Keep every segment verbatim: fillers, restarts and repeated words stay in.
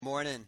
Morning.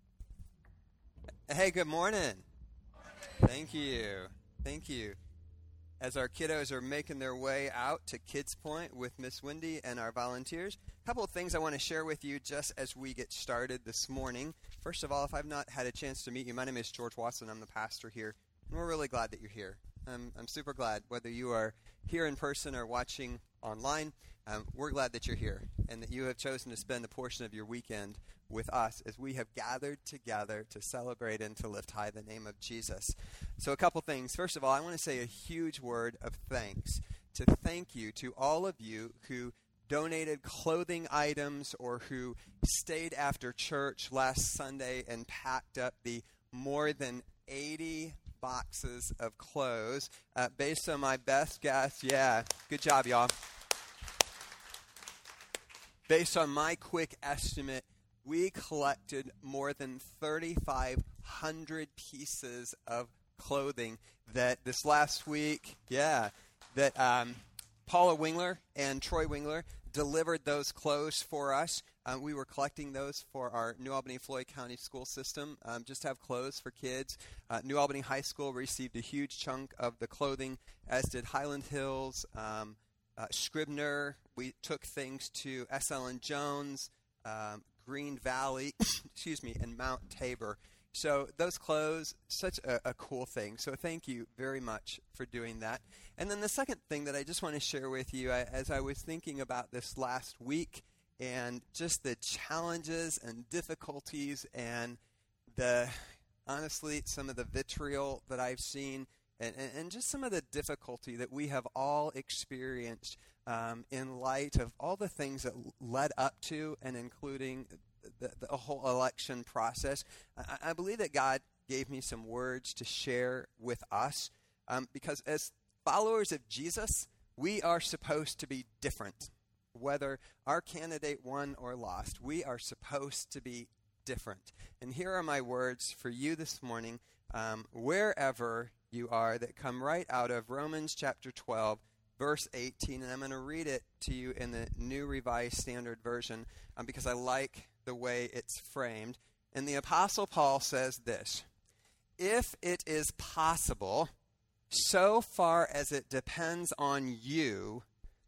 Hey, good morning. Thank you. Thank you. As our kiddos are making their way out to Kids Point with Miss Wendy and our volunteers, a couple of things I want to share with you just as we get started this morning. First of all, if I've not had a chance to meet you, my name is George Watson. I'm the pastor here, and we're really glad that you're here. I'm, I'm super glad, whether you are here in person or watching online, um, we're glad that you're here and that you have chosen to spend a portion of your weekend with us as we have gathered together to celebrate and to lift high the name of Jesus. So a couple things. First of all, I want to say a huge word of thanks to thank you to all of you who donated clothing items or who stayed after church last Sunday and packed up the more than eighty boxes of clothes. Uh, based on my best guess, yeah, good job, y'all. Based on my quick estimate, we collected more than thirty-five hundred pieces of clothing that this last week, yeah, that um, Paula Wingler and Troy Wingler delivered those clothes for us. Um, we were collecting those for our New Albany Floyd County school system, um, just to have clothes for kids. Uh, New Albany High School received a huge chunk of the clothing, as did Highland Hills, um, uh, Scribner. We took things to S L N Jones, um, Green Valley, excuse me, and Mount Tabor. So those clothes, such a, a cool thing. So thank you very much for doing that. And then the second thing that I just want to share with you, I, as I was thinking about this last week and just the challenges and difficulties and the, honestly, some of the vitriol that I've seen and, and, and just some of the difficulty that we have all experienced um, in light of all the things that led up to and including The, the whole election process. I, I believe that God gave me some words to share with us um, because as followers of Jesus, we are supposed to be different. Whether our candidate won or lost, we are supposed to be different. And here are my words for you this morning, um, wherever you are, that come right out of Romans chapter twelve, verse eighteen. And I'm going to read it to you in the New Revised Standard Version um, because I like the way it's framed. And the Apostle Paul says this: if it is possible, so far as it depends on you,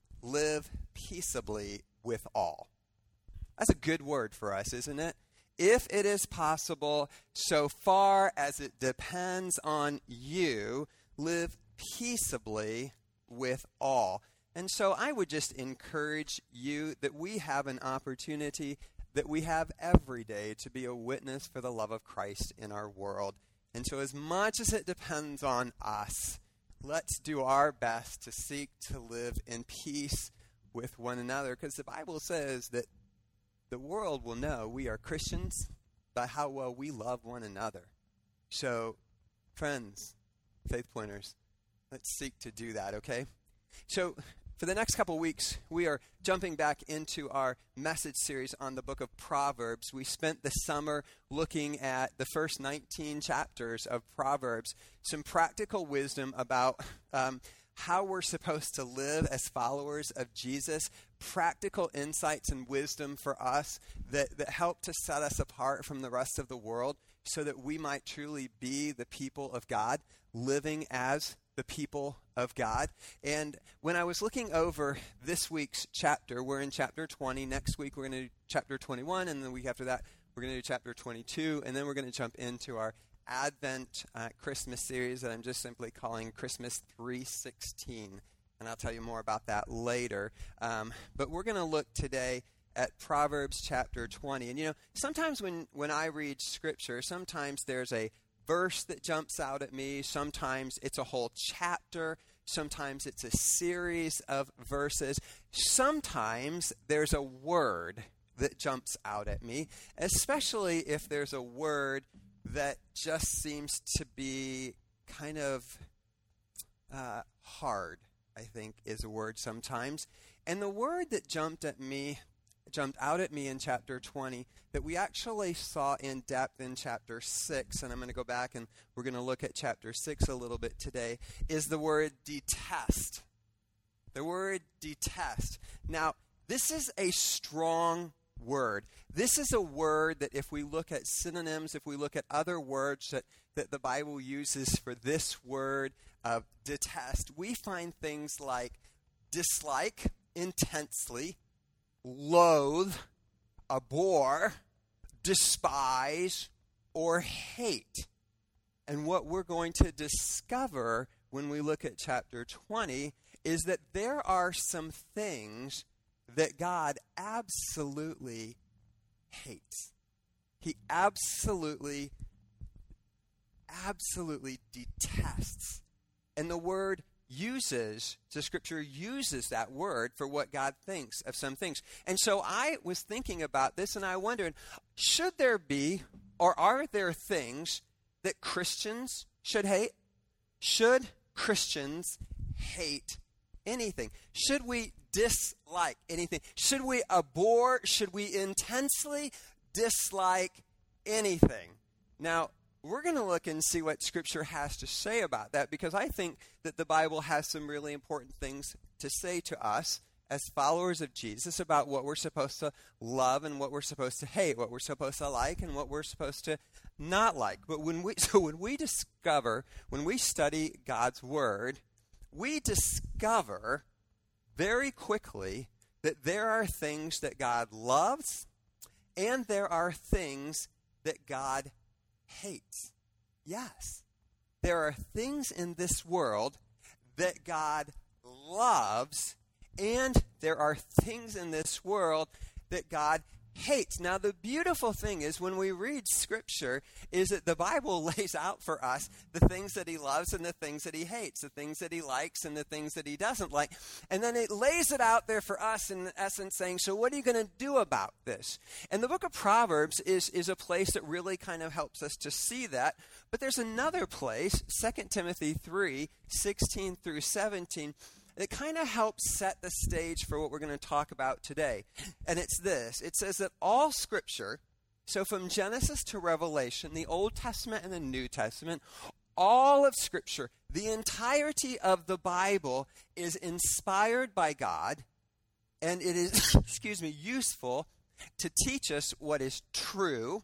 live peaceably with all. That's a good word for us, isn't it? If it is possible, so far as it depends on you, live peaceably with all. And so I would just encourage you that we have an opportunity that we have every day to be a witness for the love of Christ in our world. And so as much as it depends on us, let's do our best to seek to live in peace with one another, because the Bible says that the world will know we are Christians by how well we love one another. So, friends, Faith Pointers, let's seek to do that, okay? So, for the next couple weeks, we are jumping back into our message series on the book of Proverbs. We spent the summer looking at the first nineteen chapters of Proverbs, some practical wisdom about um, how we're supposed to live as followers of Jesus, practical insights and wisdom for us that, that help to set us apart from the rest of the world so that we might truly be the people of God, living as the people of God. And when I was looking over this week's chapter, we're in chapter twenty. Next week, we're going to do chapter twenty-one. And the week after that, we're going to do chapter twenty-two. And then we're going to jump into our Advent uh, Christmas series that I'm just simply calling Christmas three sixteen. And I'll tell you more about that later. Um, but we're going to look today at Proverbs chapter twenty. And, you know, sometimes when, when I read Scripture, sometimes there's a verse that jumps out at me. Sometimes it's a whole chapter. Sometimes it's a series of verses. Sometimes there's a word that jumps out at me, especially if there's a word that just seems to be kind of uh, hard, I think is a word sometimes. And the word that jumped at me jumped out at me in chapter twenty that we actually saw in depth in chapter six, and I'm going to go back and we're going to look at chapter six a little bit today, is the word detest. The word detest. Now, this is a strong word. This is a word that if we look at synonyms, if we look at other words that, that the Bible uses for this word of detest, we find things like dislike intensely, loathe, abhor, despise, or hate. And what we're going to discover when we look at chapter twenty is that there are some things that God absolutely hates. He absolutely, absolutely detests. And the word uses, the scripture uses that word for what God thinks of some things. And so I was thinking about this and I wondered, should there be or are there things that Christians should hate? Should Christians hate anything? Should we dislike anything? Should we abhor? Should we intensely dislike anything? Now, we're going to look and see what Scripture has to say about that, because I think that the Bible has some really important things to say to us as followers of Jesus about what we're supposed to love and what we're supposed to hate, what we're supposed to like and what we're supposed to not like. But when we so when we discover, when we study God's Word, we discover very quickly that there are things that God loves and there are things that God hates. Yes, there are things in this world that God loves, and there are things in this world that God hates. Now, the beautiful thing is when we read Scripture is that the Bible lays out for us the things that he loves and the things that he hates, the things that he likes and the things that he doesn't like. And then it lays it out there for us in essence saying, so what are you going to do about this? And the book of Proverbs is, is a place that really kind of helps us to see that. But there's another place, Second Timothy three, sixteen through seventeen, it kind of helps set the stage for what we're going to talk about today. And it's this. It says that all Scripture, so from Genesis to Revelation, the Old Testament and the New Testament, all of Scripture, the entirety of the Bible is inspired by God, and it is, excuse me, useful to teach us what is true,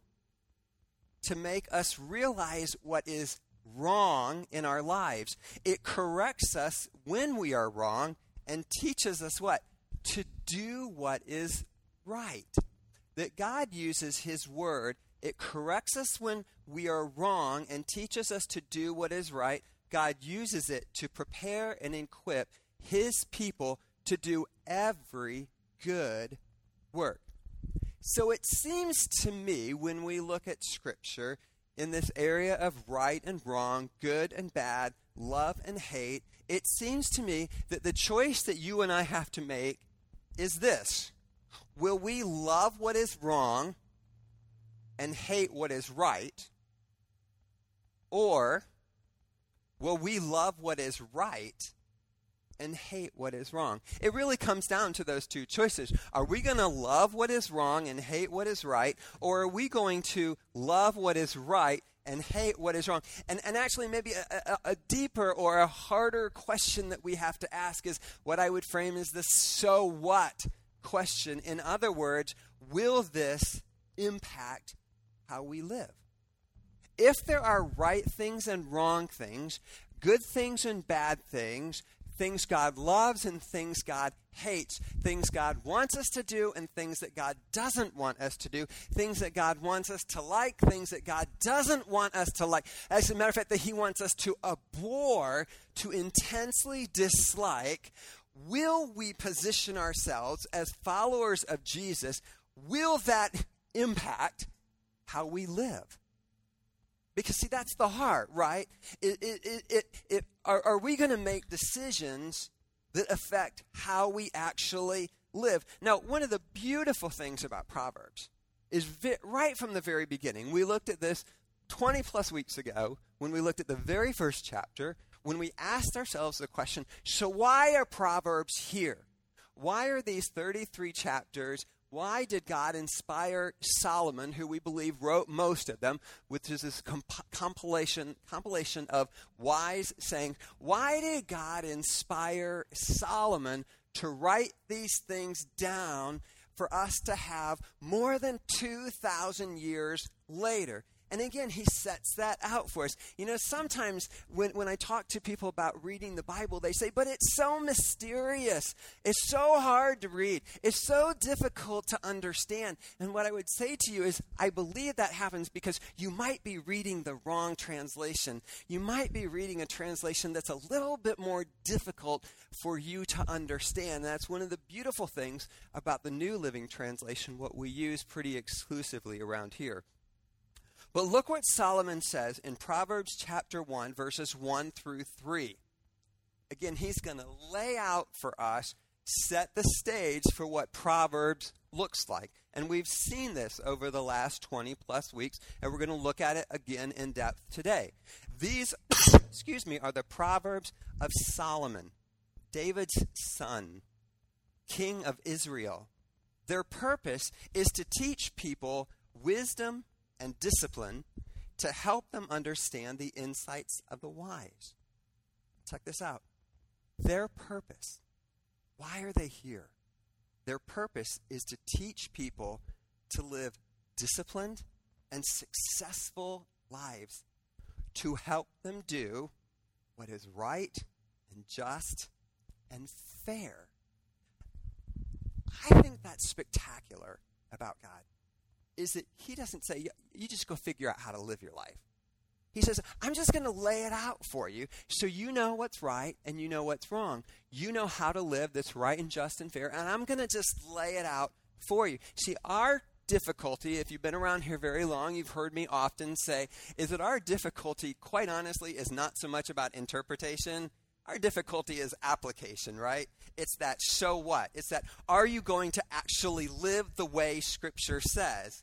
to make us realize what is wrong in our lives. It corrects us when we are wrong and teaches us what? To do what is right. That God uses his word. It corrects us when we are wrong and teaches us to do what is right. God uses it to prepare and equip his people to do every good work. So it seems to me when we look at Scripture in this area of right and wrong, good and bad, love and hate, it seems to me that the choice that you and I have to make is this. Will we love what is wrong and hate what is right? Or will we love what is right and hate what is wrong? It really comes down to those two choices. Are we going to love what is wrong and hate what is right? Or are we going to love what is right and hate what is wrong? And, and actually maybe a, a, a deeper or a harder question that we have to ask is what I would frame as the so what question. In other words, will this impact how we live? If there are right things and wrong things, good things and bad things, things God loves and things God hates, things God wants us to do and things that God doesn't want us to do, things that God wants us to like, things that God doesn't want us to like. As a matter of fact, that he wants us to abhor, to intensely dislike. Will we position ourselves as followers of Jesus? Will that impact how we live? Because, see, that's the heart, right? It, it, it, it, it, are, are we going to make decisions that affect how we actually live? Now, one of the beautiful things about Proverbs is vi- right from the very beginning. We looked at this twenty plus weeks ago when we looked at the very first chapter, when we asked ourselves the question, so why are Proverbs here? Why are these thirty-three chapters? Why did God inspire Solomon, who we believe wrote most of them, which is this comp- compilation compilation of wise sayings? Why did God inspire Solomon to write these things down for us to have more than two thousand years later. And again, he sets that out for us. You know, sometimes when, when I talk to people about reading the Bible, they say, but it's so mysterious. It's so hard to read. It's so difficult to understand. And what I would say to you is, I believe that happens because you might be reading the wrong translation. You might be reading a translation that's a little bit more difficult for you to understand. And that's one of the beautiful things about the New Living Translation, what we use pretty exclusively around here. But look what Solomon says in Proverbs chapter one, verses one through three. Again, he's going to lay out for us, set the stage for what Proverbs looks like. And we've seen this over the last twenty plus weeks, and we're going to look at it again in depth today. These, excuse me, are the Proverbs of Solomon, David's son, king of Israel. Their purpose is to teach people wisdom and discipline to help them understand the insights of the wise. Check this out. Their purpose, why are they here? Their purpose is to teach people to live disciplined and successful lives, to help them do what is right and just and fair. I think that's spectacular about God. Is that he doesn't say, you just go figure out how to live your life. He says, I'm just going to lay it out for you so you know what's right and you know what's wrong. You know how to live that's right and just and fair, and I'm going to just lay it out for you. See, our difficulty, if you've been around here very long, you've heard me often say, is that our difficulty, quite honestly, is not so much about interpretation. Our difficulty is application, right? It's that so what? It's that, are you going to actually live the way Scripture says?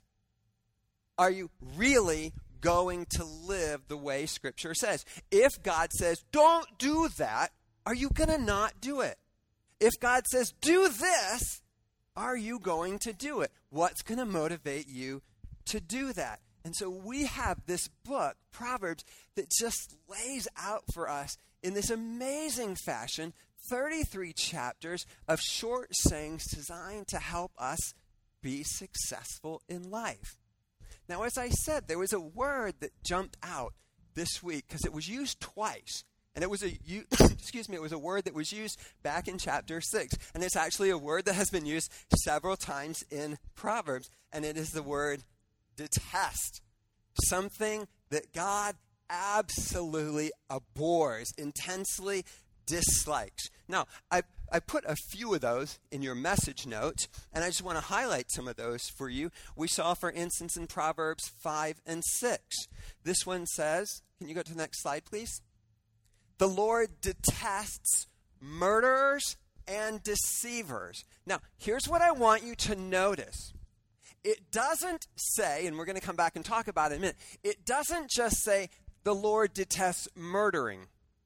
Are you really going to live the way Scripture says? If God says, don't do that, are you going to not do it? If God says, do this, are you going to do it? What's going to motivate you to do that? And so we have this book, Proverbs, that just lays out for us in this amazing fashion, thirty-three chapters of short sayings designed to help us be successful in life. Now, as I said, there was a word that jumped out this week because it was used twice. And it was a, you, excuse me, it was a word that was used back in chapter six. And it's actually a word that has been used several times in Proverbs. And it is the word detest. Something that God absolutely abhors, intensely dislikes. Now, I I put a few of those in your message notes, and I just want to highlight some of those for you. We saw, for instance, in Proverbs five and six. This one says, can you go to the next slide, please? The Lord detests murderers and deceivers. Now, here's what I want you to notice. It doesn't say, and we're going to come back and talk about it in a minute, it doesn't just say the Lord detests murdering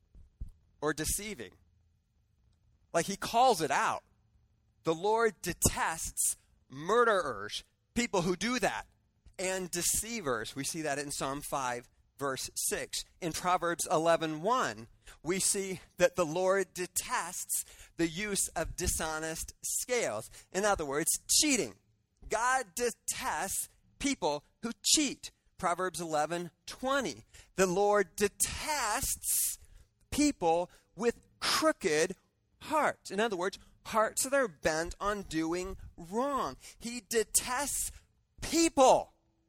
or deceiving. Like he calls it out. The Lord detests murderers, people who do that, and deceivers. We see that in Psalm five, verse six. In Proverbs eleven one, we see that the Lord detests the use of dishonest scales. In other words, cheating. God detests people who cheat. Proverbs eleven twenty. The Lord detests people with crooked hearts. In other words, hearts that are bent on doing wrong. He detests people.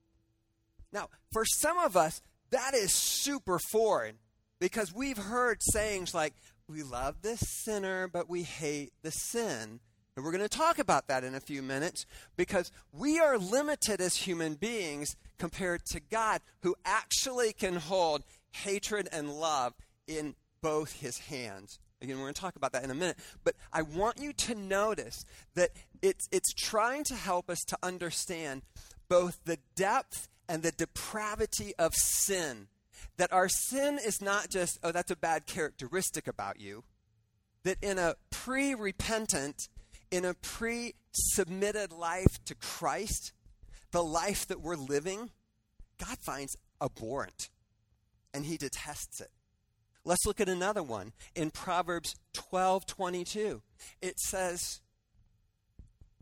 Now, for some of us, that is super foreign because we've heard sayings like, we love the sinner, but we hate the sin. And we're going to talk about that in a few minutes because we are limited as human beings compared to God, who actually can hold hatred and love in both his hands. Again, we're going to talk about that in a minute. But I want you to notice that it's, it's trying to help us to understand both the depth and the depravity of sin. That our sin is not just, oh, that's a bad characteristic about you. That in a pre-repentant, in a pre-submitted life to Christ, the life that we're living, God finds abhorrent. And he detests it. Let's look at another one. In Proverbs twelve twenty-two, it says,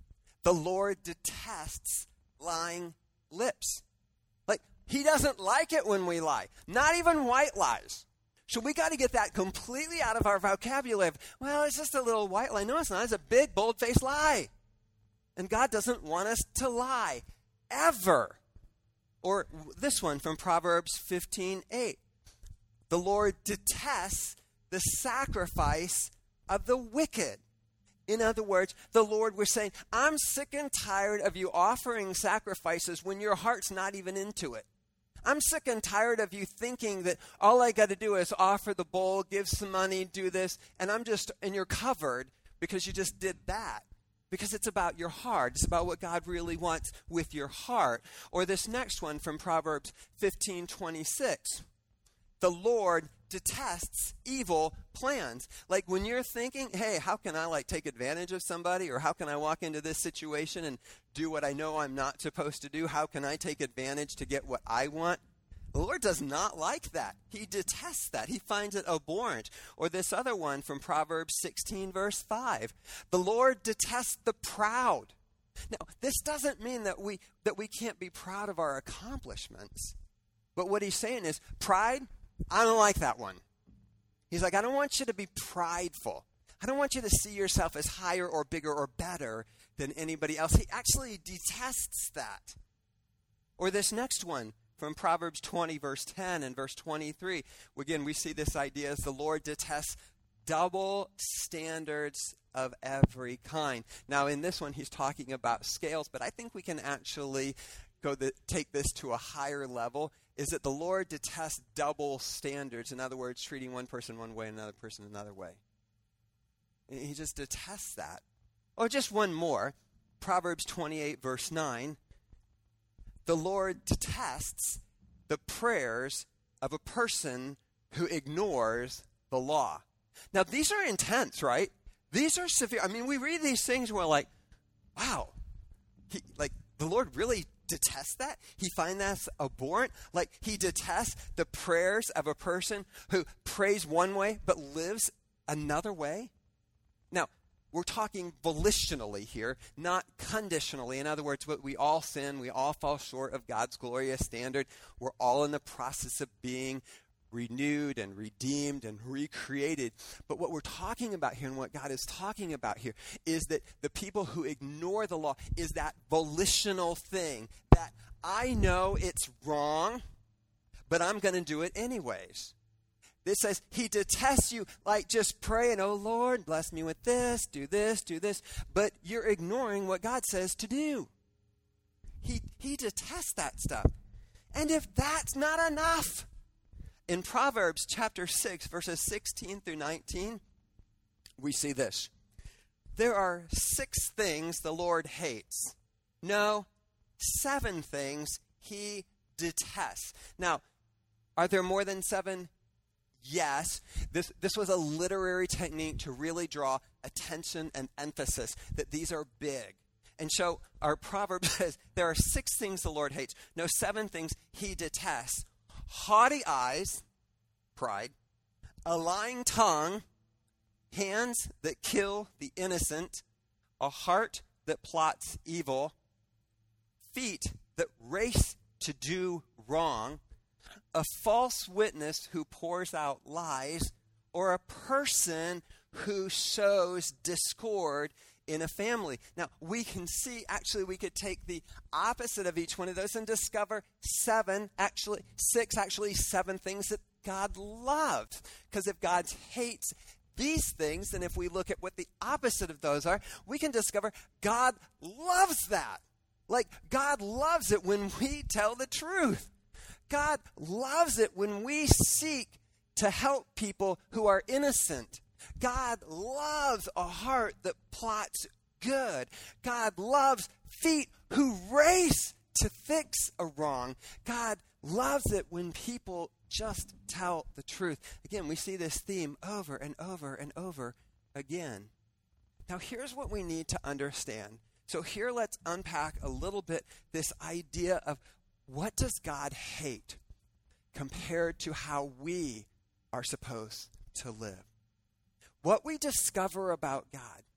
The Lord detests lying lips. Like, he doesn't like it when we lie, not even white lies. So we got to get that completely out of our vocabulary. Well, it's just a little white lie. No, it's not. It's a big, bold-faced lie. And God doesn't want us to lie, ever. Or this one from Proverbs fifteen eight. The Lord detests the sacrifice of the wicked. In other words, the Lord was saying, I'm sick and tired of you offering sacrifices when your heart's not even into it. I'm sick and tired of you thinking that all I got to do is offer the bowl, give some money, do this, and I'm just, and you're covered because you just did that. Because it's about your heart. It's about what God really wants with your heart. Or this next one from Proverbs fifteen twenty-six. The Lord detests evil plans. Like when you're thinking, hey, how can I like take advantage of somebody? Or how can I walk into this situation and do what I know I'm not supposed to do? How can I take advantage to get what I want? The Lord does not like that. He detests that. He finds it abhorrent. Or this other one from Proverbs sixteen, verse five. The Lord detests the proud. Now, this doesn't mean that we that we can't be proud of our accomplishments. But what he's saying is, pride, I don't like that one. He's like, I don't want you to be prideful. I don't want you to see yourself as higher or bigger or better than anybody else. He actually detests that. Or this next one from Proverbs twenty, verse ten and verse twenty-three. Again, we see this idea as the Lord detests double standards of every kind. Now, in this one, he's talking about scales, but I think we can actually go the, take this to a higher level, is that the Lord detests double standards. In other words, treating one person one way and another person another way. He just detests that. Or just one more. Proverbs twenty-eight, verse nine. The Lord detests the prayers of a person who ignores the law. Now, these are intense, right? These are severe. I mean, we read these things and we're like, wow, he, like the Lord really detests that? He finds that abhorrent? Like he detests the prayers of a person who prays one way but lives another way? Now, we're talking volitionally here, not conditionally. In other words, we all sin. We all fall short of God's glorious standard. We're all in the process of being renewed and redeemed and recreated. But what we're talking about here and what God is talking about here is that the people who ignore the law is that volitional thing that I know it's wrong, but I'm going to do it anyways. This says he detests you like just praying, oh Lord, bless me with this, do this, do this. But you're ignoring what God says to do. He, he detests that stuff. And if that's not enough, in Proverbs chapter six, verses sixteen through nineteen, we see this. There are six things the Lord hates. No, seven things he detests. Now, are there more than seven? Yes, this this was a literary technique to really draw attention and emphasis that these are big. And so our proverb says there are six things the Lord hates. No, seven things he detests. Haughty eyes, pride, a lying tongue, hands that kill the innocent, a heart that plots evil, feet that race to do wrong, a false witness who pours out lies, or a person who sows discord in a family. Now, we can see, actually, we could take the opposite of each one of those and discover seven, actually, six, actually seven things that God loves. Because if God hates these things, then if we look at what the opposite of those are, we can discover God loves that. Like, God loves it when we tell the truth. God loves it when we seek to help people who are innocent. God loves a heart that plots good. God loves feet who race to fix a wrong. God loves it when people just tell the truth. Again, we see this theme over and over and over again. Now, here's what we need to understand. So here, let's unpack a little bit this idea of what does God hate compared to how we are supposed to live. What we discover about God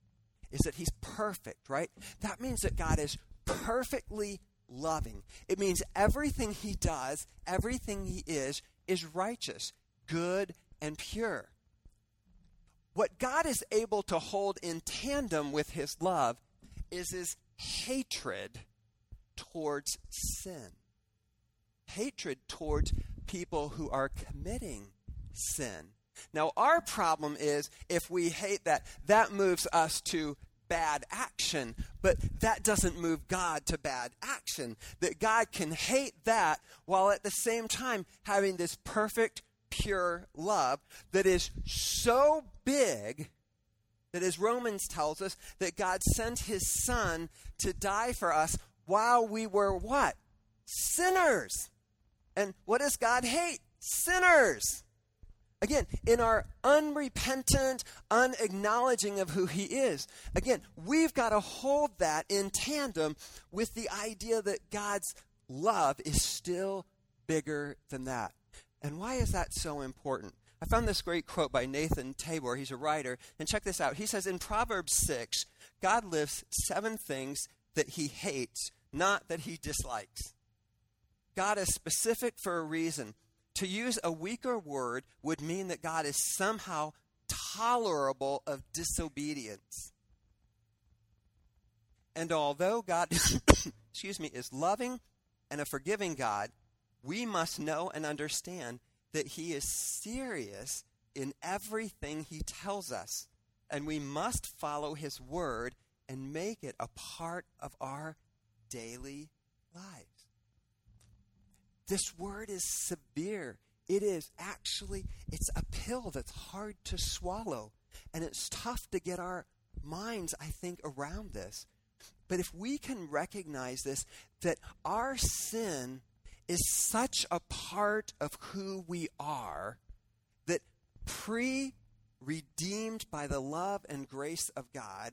is that he's perfect, right? That means that God is perfectly loving. It means everything he does, everything he is, is righteous, good, and pure. What God is able to hold in tandem with his love is his hatred towards sin. Hatred towards people who are committing sin. Now, our problem is if we hate that, that moves us to bad action, but that doesn't move God to bad action. That God can hate that while at the same time having this perfect, pure love that is so big that, as Romans tells us, that God sent his son to die for us while we were what? Sinners. And what does God hate? Sinners. Again, in our unrepentant, unacknowledging of who he is. Again, we've got to hold that in tandem with the idea that God's love is still bigger than that. And why is that so important? I found this great quote by Nathan Tabor. He's a writer. And check this out. He says, in Proverbs six, God lists seven things that he hates, not that he dislikes. God is specific for a reason. To use a weaker word would mean that God is somehow tolerable of disobedience. And although God, excuse me, is loving and a forgiving God, we must know and understand that he is serious in everything he tells us. And we must follow his word and make it a part of our daily lives. This word is severe. It is actually, it's a pill that's hard to swallow. And it's tough to get our minds, I think, around this. But if we can recognize this, that our sin is such a part of who we are, that pre-redeemed by the love and grace of God,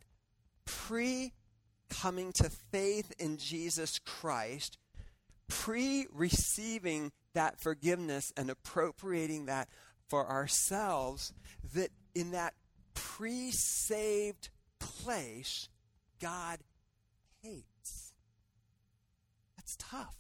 pre-coming to faith in Jesus Christ, pre-receiving that forgiveness and appropriating that for ourselves, that in that pre-saved place, God hates. That's tough.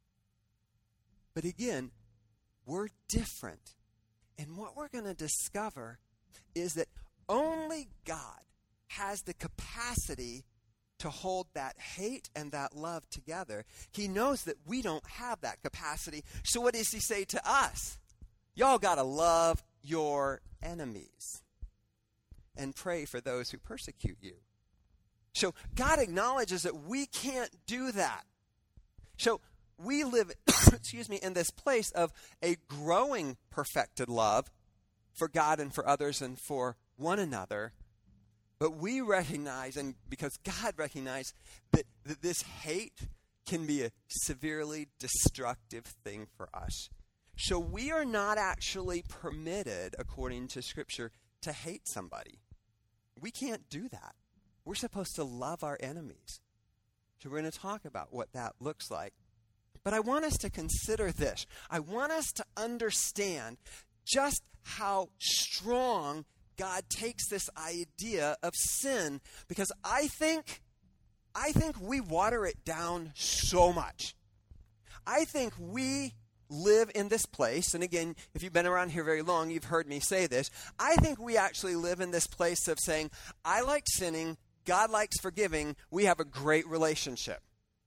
But again, we're different. And what we're going to discover is that only God has the capacity to hold that hate and that love together. He knows that we don't have that capacity. So what does he say to us? Y'all got to love your enemies and pray for those who persecute you. So God acknowledges that we can't do that. So we live, excuse me, in this place of a growing perfected love for God and for others and for one another. But we recognize, and because God recognized, that, that this hate can be a severely destructive thing for us. So we are not actually permitted, according to Scripture, to hate somebody. We can't do that. We're supposed to love our enemies. So we're going to talk about what that looks like. But I want us to consider this. I want us to understand just how strong God takes this idea of sin, because I think, I think we water it down so much. I think we live in this place, and again, if you've been around here very long, you've heard me say this. I think we actually live in this place of saying, I like sinning, God likes forgiving, we have a great relationship.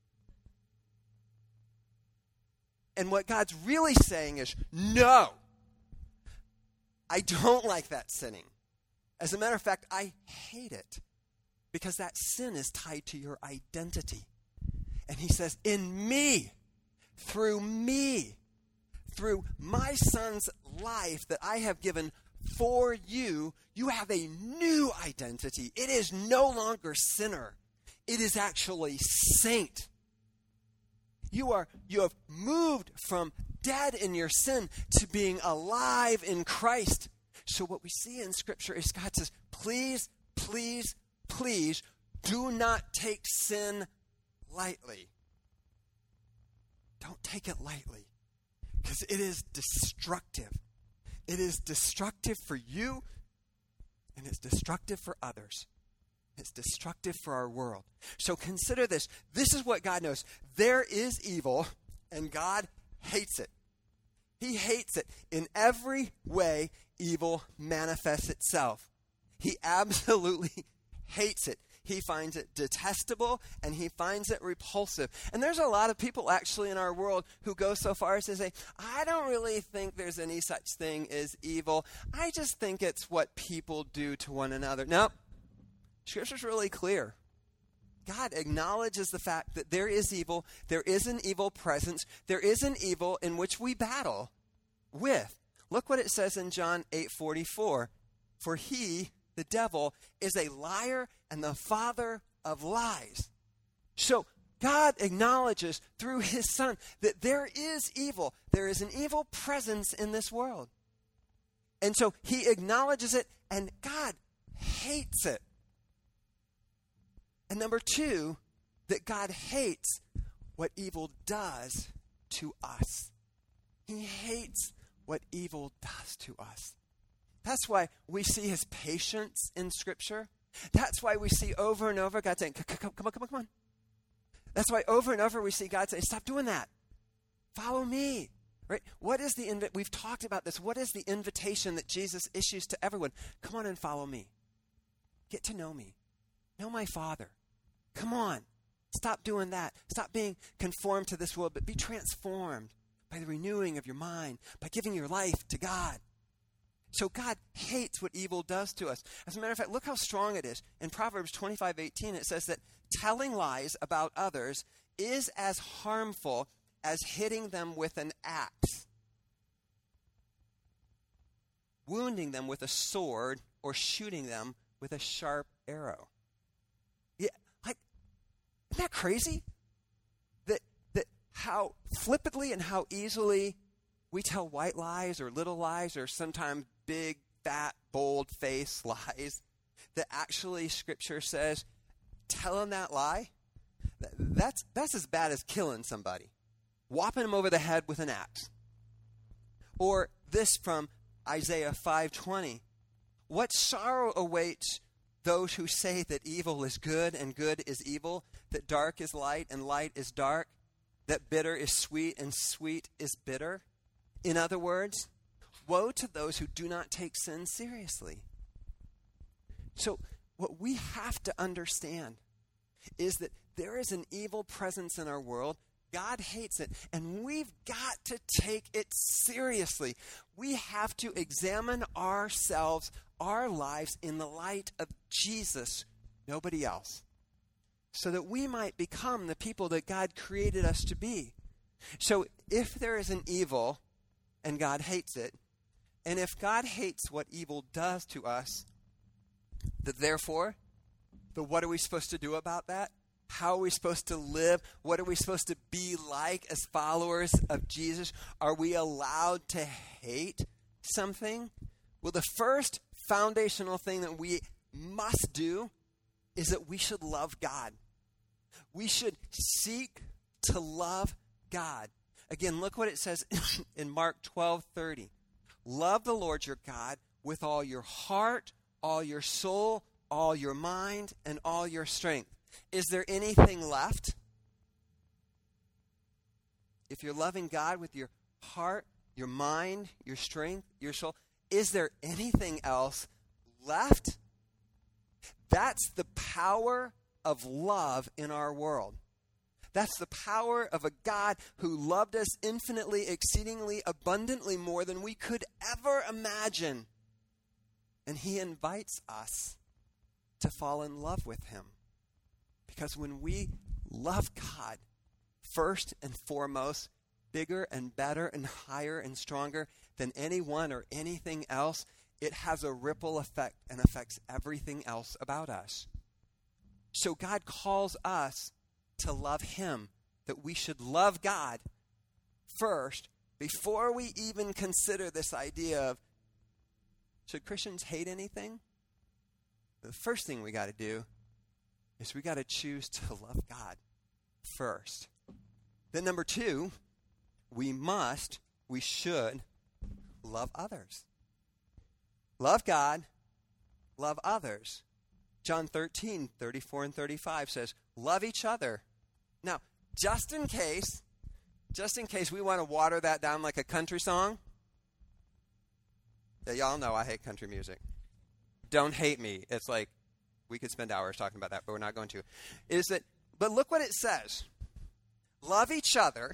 And what God's really saying is, no, I don't like that sinning. As a matter of fact, I hate it because that sin is tied to your identity. And he says, in me, through me, through my son's life that I have given for you, you have a new identity. It is no longer sinner. It is actually saint. You are, you have moved from dead in your sin to being alive in Christ. So what we see in Scripture is God says, please, please, please do not take sin lightly. Don't take it lightly, because it is destructive. It is destructive for you, and it's destructive for others. It's destructive for our world. So consider this. This is what God knows. There is evil, and God hates it. He hates it in every way evil manifests itself. He absolutely hates it. He finds it detestable, and he finds it repulsive. And there's a lot of people actually in our world who go so far as to say, I don't really think there's any such thing as evil. I just think it's what people do to one another. No, Scripture's really clear. God acknowledges the fact that there is evil, there is an evil presence, there is an evil in which we battle with. Look what it says in John eight forty-four. For he, the devil, is a liar and the father of lies. So God acknowledges through his Son that there is evil. There is an evil presence in this world. And so he acknowledges it, and God hates it. And number two, that God hates what evil does to us. He hates what evil does to us. That's why we see his patience in Scripture. That's why we see over and over God saying, come on, come on, come on. That's why over and over we see God say, stop doing that. Follow me. Right? What is the invi- We've talked about this. What is the invitation that Jesus issues to everyone? Come on and follow me. Get to know me. Know my Father. Come on. Stop doing that. Stop being conformed to this world, but be transformed by the renewing of your mind, by giving your life to God. So God hates what evil does to us. As a matter of fact, look how strong it is. In Proverbs twenty-five eighteen, it says that telling lies about others is as harmful as hitting them with an axe, wounding them with a sword, or shooting them with a sharp arrow. Yeah, like, isn't that crazy? That that how flippantly and how easily we tell white lies or little lies or sometimes big, fat, bold-faced lies that actually Scripture says telling that lie, that's, that's as bad as killing somebody, whopping them over the head with an axe. Or this from Isaiah five twenty, what sorrow awaits those who say that evil is good and good is evil, that dark is light and light is dark, that bitter is sweet and sweet is bitter. In other words, woe to those who do not take sin seriously. So what we have to understand is that there is an evil presence in our world. God hates it, and we've got to take it seriously. We have to examine ourselves, our lives, in the light of Jesus, nobody else, so that we might become the people that God created us to be. So if there is an evil, and God hates it, and if God hates what evil does to us, that therefore, the what are we supposed to do about that? How are we supposed to live? What are we supposed to be like as followers of Jesus? Are we allowed to hate something? Well, the first foundational thing that we must do is that we should love God. We should seek to love God. Again, look what it says in Mark twelve thirty. Love the Lord your God with all your heart, all your soul, all your mind, and all your strength. Is there anything left? If you're loving God with your heart, your mind, your strength, your soul, is there anything else left? That's the power of love in our world. That's the power of a God who loved us infinitely, exceedingly, abundantly more than we could ever imagine. And he invites us to fall in love with him. Because when we love God, first and foremost, bigger and better and higher and stronger than anyone or anything else, it has a ripple effect and affects everything else about us. So God calls us to love him, that we should love God first before we even consider this idea of, should Christians hate anything? The first thing we got to do is we got to choose to love God first. Then number two, we must, we should love others. Love God, love others. John thirteen, thirty-four and thirty-five says, love each other. Now, just in case, just in case we want to water that down like a country song. Yeah, y'all know I hate country music. Don't hate me. It's like, we could spend hours talking about that, but we're not going to. Is that, but look what it says. Love each other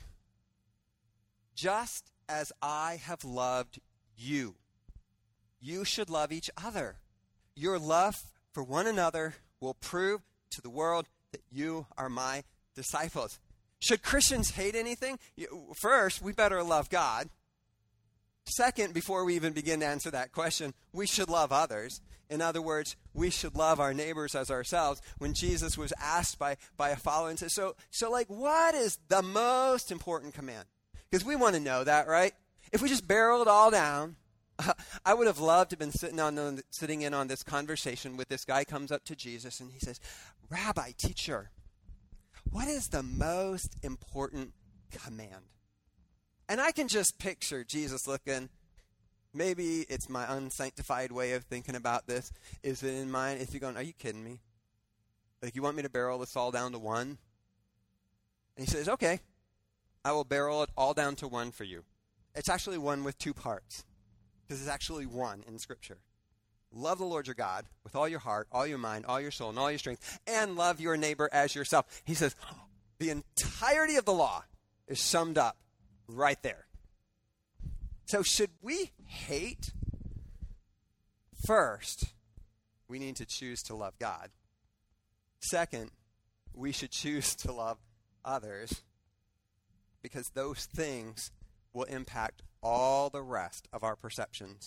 just as I have loved you. You should love each other. Your love for one another will prove to the world that you are my disciples. Should Christians hate anything? First, we better love God. Second, before we even begin to answer that question, we should love others. In other words, we should love our neighbors as ourselves. When Jesus was asked by, by a follower, and said, so, so like, what is the most important command? Because we want to know that, right? If we just barrel it all down, I would have loved to have been sitting on sitting in on this conversation with this guy comes up to Jesus and he says, Rabbi, teacher, what is the most important command? And I can just picture Jesus looking. Maybe it's my unsanctified way of thinking about this. Is it in mind? If you're going, are you kidding me? Like, you want me to barrel this all down to one? And he says, okay, I will barrel it all down to one for you. It's actually one with two parts. Because it's actually one in Scripture. Love the Lord your God with all your heart, all your mind, all your soul, and all your strength, and love your neighbor as yourself. He says, the entirety of the law is summed up right there. So should we hate? First, we need to choose to love God. Second, we should choose to love others, because those things will impact all the rest of our perceptions.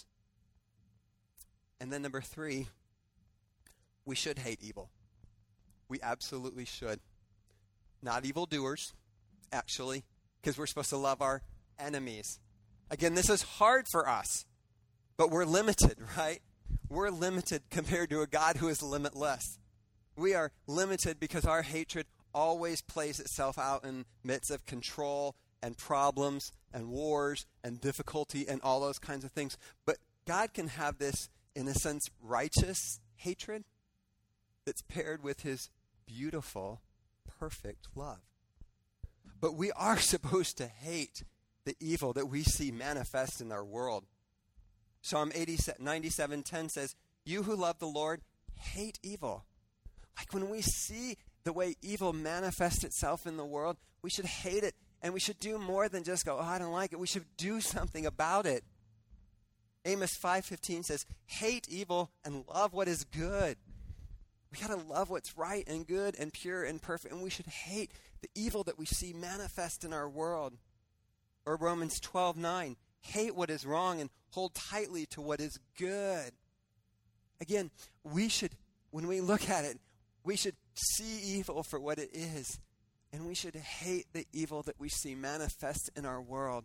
And then number three, we should hate evil. We absolutely should. Not evildoers, actually, because we're supposed to love our enemies. Again, this is hard for us, but we're limited, right? We're limited compared to a God who is limitless. We are limited because our hatred always plays itself out in midst of control and problems and wars and difficulty and all those kinds of things. But God can have this, in a sense, righteous hatred that's paired with his beautiful, perfect love. But we are supposed to hate the evil that we see manifest in our world. Psalm ninety-seven ten says, you who love the Lord, hate evil. Like, when we see the way evil manifests itself in the world, we should hate it. And we should do more than just go, oh, I don't like it. We should do something about it. Amos five fifteen says, hate evil and love what is good. We got to love what's right and good and pure and perfect. And we should hate the evil that we see manifest in our world. Or Romans twelve nine, hate what is wrong and hold tightly to what is good. Again, we should, when we look at it, we should see evil for what it is. And we should hate the evil that we see manifest in our world.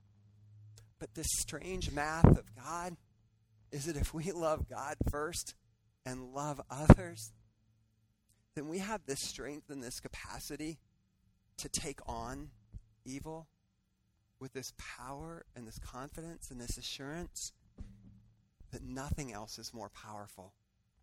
But this strange math of God is that if we love God first and love others, then we have this strength and this capacity to take on evil with this power and this confidence and this assurance that nothing else is more powerful.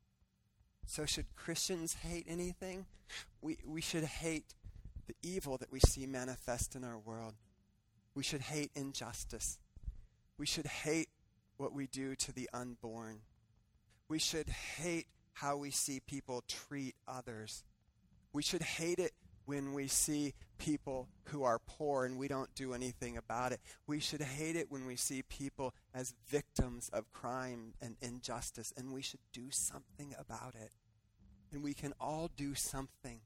So should Christians hate anything? We, we should hate the evil that we see manifest in our world. We should hate injustice. We should hate what we do to the unborn. We should hate how we see people treat others. We should hate it when we see people who are poor and we don't do anything about it. We should hate it when we see people as victims of crime and injustice, and we should do something about it. And we can all do something.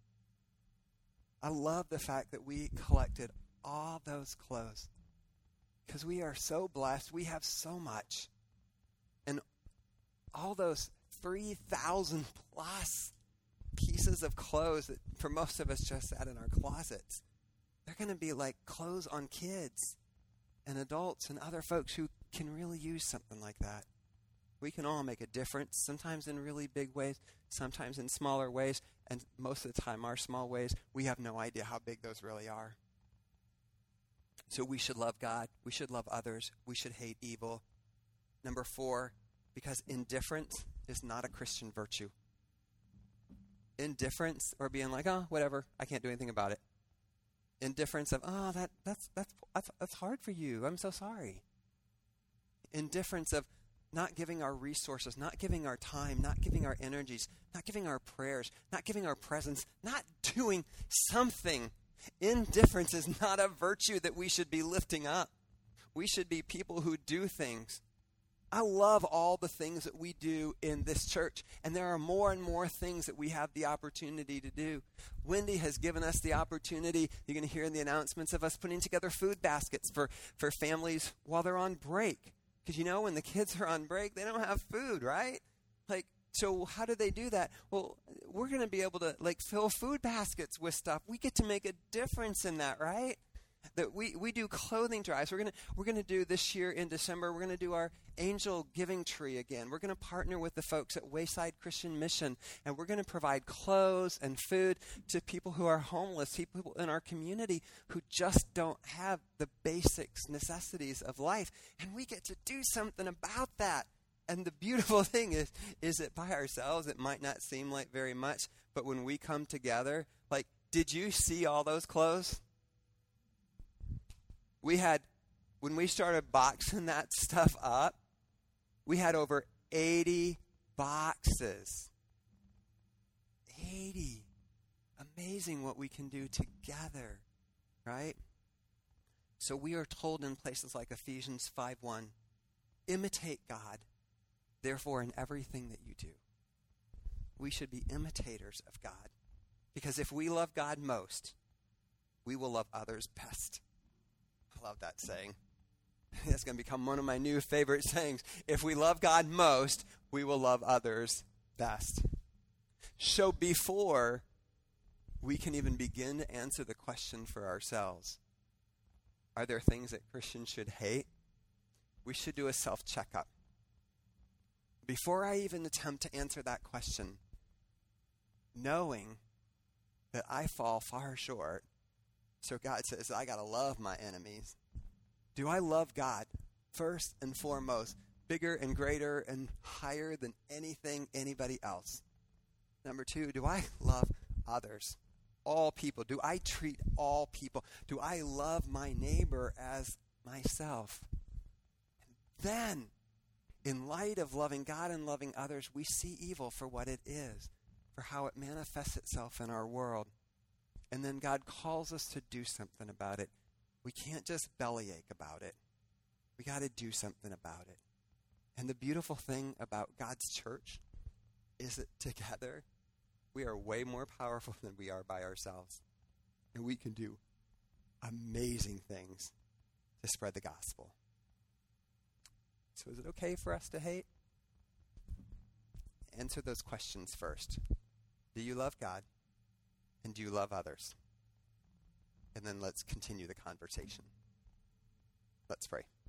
I love the fact that we collected all those clothes because we are so blessed. We have so much. And all those three thousand plus pieces of clothes that for most of us just sat in our closets, they're going to be like clothes on kids and adults and other folks who can really use something like that. We can all make a difference, sometimes in really big ways, sometimes in smaller ways, and most of the time our small ways, we have no idea how big those really are. So we should love God. We should love others. We should hate evil. Number four, because indifference is not a Christian virtue. Indifference, or being like, oh, whatever, I can't do anything about it. Indifference of, oh, that that's that's that's, that's hard for you. I'm so sorry. Indifference of not giving our resources, not giving our time, not giving our energies, not giving our prayers, not giving our presence, not doing something. Indifference is not a virtue that we should be lifting up. We should be people who do things. I love all the things that we do in this church, and there are more and more things that we have the opportunity to do. Wendy has given us the opportunity, you're going to hear in the announcements, of us putting together food baskets for, for families while they're on break. Because, you know, when the kids are on break, they don't have food, right? Like, so how do they do that? Well, we're going to be able to, like, fill food baskets with stuff. We get to make a difference in that, right? That we, we do clothing drives. We're gonna we're gonna do this year in December. We're gonna do our angel giving tree again. We're gonna partner with the folks at Wayside Christian Mission, and we're gonna provide clothes and food to people who are homeless, people in our community who just don't have the basics, necessities of life. And we get to do something about that. And the beautiful thing is, is that by ourselves, it might not seem like very much, but when we come together, like, did you see all those clothes? We had, when we started boxing that stuff up, we had over eighty boxes. eighty. Amazing what we can do together, right? So we are told in places like Ephesians five one, imitate God, therefore in everything that you do. We should be imitators of God. Because if we love God most, we will love others best. I love that saying. That's going to become one of my new favorite sayings. If we love God most, we will love others best. So before we can even begin to answer the question for ourselves, are there things that Christians should hate? We should do a self-checkup. Before I even attempt to answer that question, knowing that I fall far short, so God says, I got to love my enemies. Do I love God first and foremost, bigger and greater and higher than anything, anybody else? Number two, do I love others, all people? Do I treat all people? Do I love my neighbor as myself? And then, in light of loving God and loving others, we see evil for what it is, for how it manifests itself in our world. And then God calls us to do something about it. We can't just bellyache about it. We got to do something about it. And the beautiful thing about God's church is that together we are way more powerful than we are by ourselves. And we can do amazing things to spread the gospel. So is it okay for us to hate? Answer those questions first. Do you love God? And do you love others? And then let's continue the conversation. Let's pray.